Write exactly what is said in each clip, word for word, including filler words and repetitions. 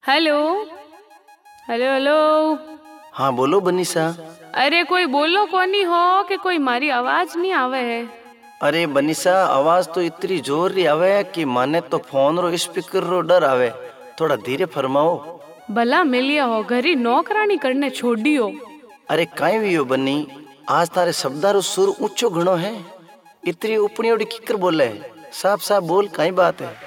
Hello hello hello. हाँ बोलो बनीसा। अरे कोई बोलो कोनी हो कि कोई मारी आवाज नहीं आवे है। अरे बनीसा आवाज तो इतनी जोर री आवे कि माने तो फोन रो स्पीकर रो डर आवे। थोड़ा धीरे फरमाओ। भला मिलिया हो घरी नौकरानी करने छोड़ियो। अरे काई भी हो बनी, आज तारे शब्दारो सुर ऊंचो घणो है। इतनी उपनी ओडी किकर बोले, साफ साफ बोल काई बात है।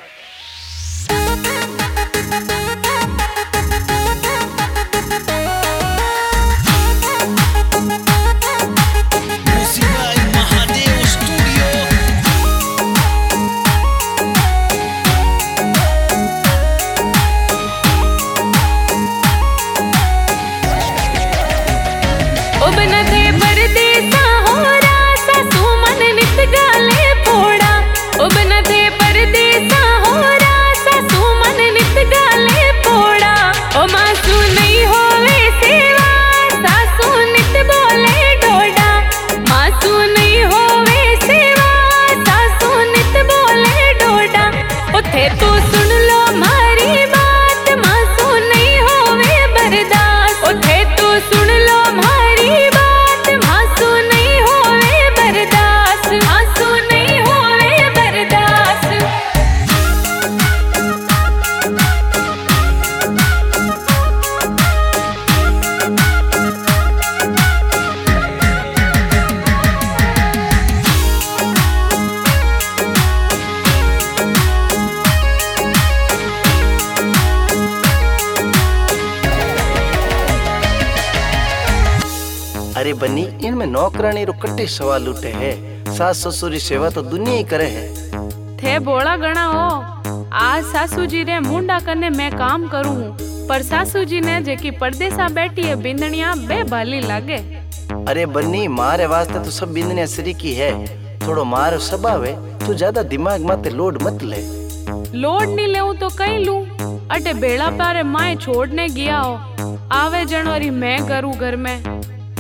अरे बनी, इनमें नौकरानी रो कट्टे सवाल उठे है। सास ससुर की सेवा तो दुनिया ही करे है। थे बोला गणा हो। आज सासू जी रे मुंडा करने मैं काम करूं हूँ, पर सासू जी ने जेकी परदेसा बैठी है बिंदनिया बे भाली लागे। अरे बन्नी, मारे वास्ते तो सब बिंदनिया सरी की है। थोड़ो मारो स्वभाव है, तू ज्यादा दिमाग माते लोड मत ले। लोड नहीं ले तो कहीं लूं। अटे बेड़ा पारे माए छोड़ने गया हो, आवे जनवरी मैं करूँ घर में।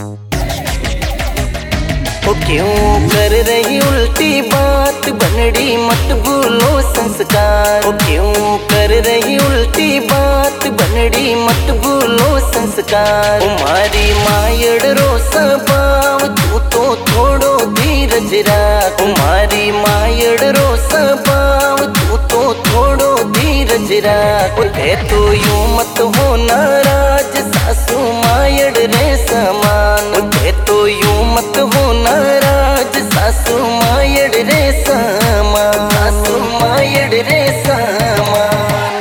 ओ क्यों कर रही उल्टी बात, बनड़ी मत भूलो संस्कार। ओ क्यों कर रही उल्टी बात, बनड़ी मत भूलो संस्कार। तुम्हारी मायड़ रो स्वभाव, तू तो थोड़ो धीरज रख। तुम्हारी मायड़ रो स्वभाव, तू तो थोड़ो धीरज रख। थे तो यूं मत हो नाराज, सासू मायड़ रे समान। थे तो यूं मत हो नाराज, सासू मायड़ रे समान। सासू मायड़ रे समान।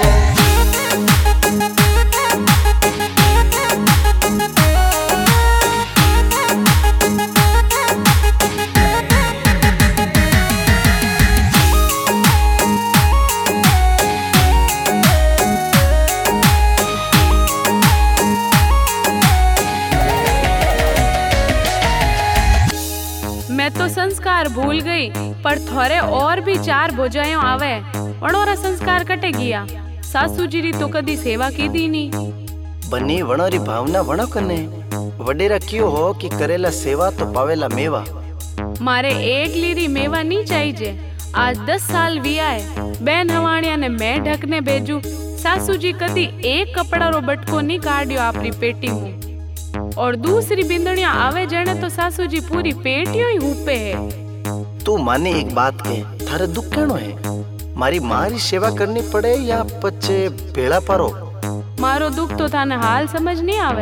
मैं तो संस्कार भूल गई, पर थोड़े और भी चार भोजायों आवे वणोरा संस्कार कटे गया। सासू जी री तो कदी सेवा की दी नहीं। बनी वणोरी भावना वणो कने वडेरा क्यों हो कि करेला सेवा तो पावेला मेवा। मारे एक लीरी मेवा नहीं चाहिए। आज दस साल भी आए, बैन हवाणिया ने मैं ढकने भेजू। सासू जी कदी एक कपड़ा रो बटको नहीं काढ़ियो आपरी पेटी हूँ। और दूसरी बिंदनिया आवे जने तो सासू जी पूरी पेटियों ही हुपे है। तू माने एक बात के, थारे दुख कहनो है। मारी मारी सेवा करनी पड़े या पचे बेड़ा पारो। मारो दुख तो थाने हाल समझ नहीं आवे।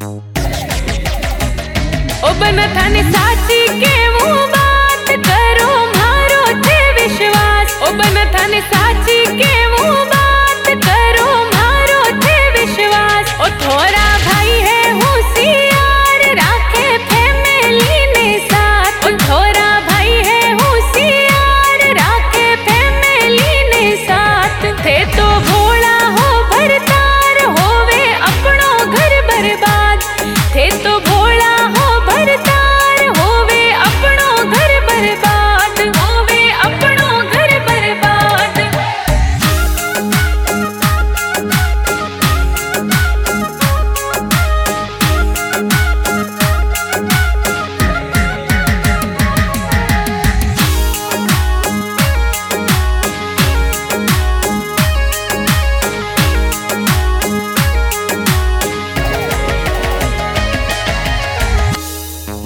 ओ बना थाने साची के वो बात करो, मारो थे विश्वास। ओ बना थाने साची के वो बात करो, मारो थे विश्वास। ओ थोड़ा भाई है होशियार, राखे फैमिली ने साथ। ओ थोड़ा भाई है होशियार, राखे फैमिली ने साथ। थे तो भोला हो भरतार, होवे अपनो घर बर्बाद। थे तो भोला हो भरतार, होवे अपनो घर बर्बाद। होवे अपनो घर बर्बाद।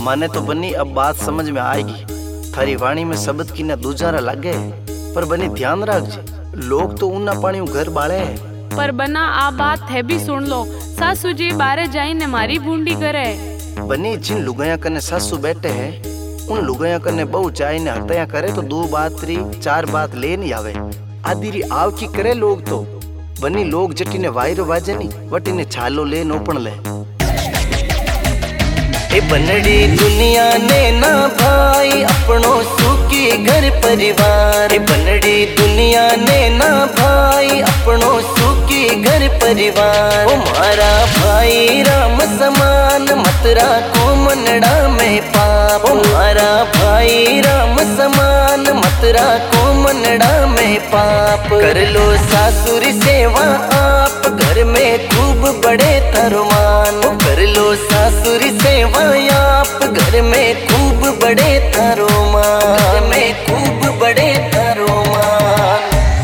माने तो बनी अब बात समझ में आएगी। थारी वाणी में शब्द की न दूजारा लगे, पर बनी ध्यान रख जे लोग तो ऊना पानी घर बाले है। पर बना आ बात है भी सुन लो, सासू जी बारे जाई ने मारी बूंदी करे। बनी जिन लुगाया कने सासू बैठे हैं उन लुगाया कने बहु चाय ने हत्या करे तो दो बात री चार बात ले नहीं आवे। आदि री आव की करे लोग तो बनी लोग जटी ने वायरो बाजे नहीं वटी ने छालो ले नोपण ले। ए बनड़ी दुनिया ने ना भाई अपनों सुखी घर परिवार। ए बनड़ी दुनिया ने ना भाई अपनों सुखी घर परिवार। ओ मारा भाई राम समान मतरा को मनड़ा में पाप। ओ मारा भाई राम समान मतरा को मनड़ा में पाप। कर लो सासुर सेवा आप घर में खूब बड़े थरमान। कर लो सासुर सेवा आप घर में खूब बड़े थरोमान। घर में खूब बड़े थरोमान।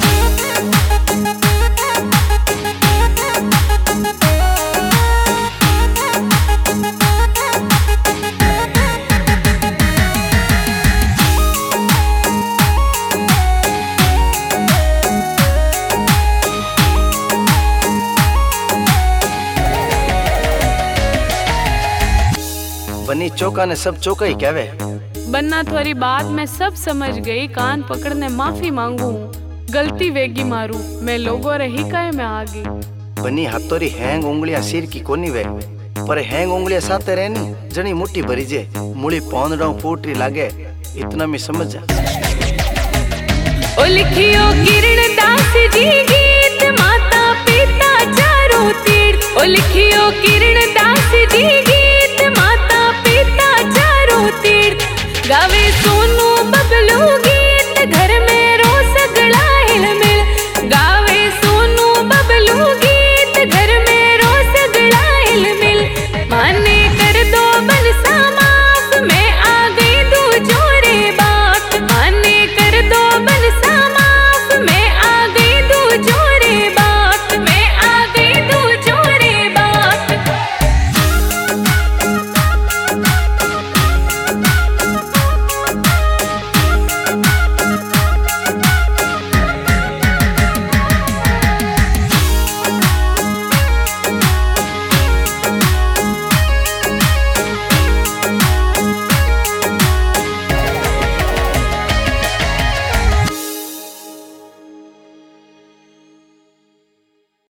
बनी चौका ने सब चौका ही कहवे। बन्ना थोड़ी बात मैं सब समझ गई, कान पकड़ने माफी मांगू, गलती वेगी मारू, मैं लोगों रे हिकाये में आ गई। बनी हथोरी हैंग उंगलियां सिर की कोनी वे, पर हैंग उंगलियां साथे रहनी जनी मुट्ठी भरी जे मुड़ी पौंदड़ा फूटरी लागे इतना में समझ जा। ओ लिखियो किरण दास जी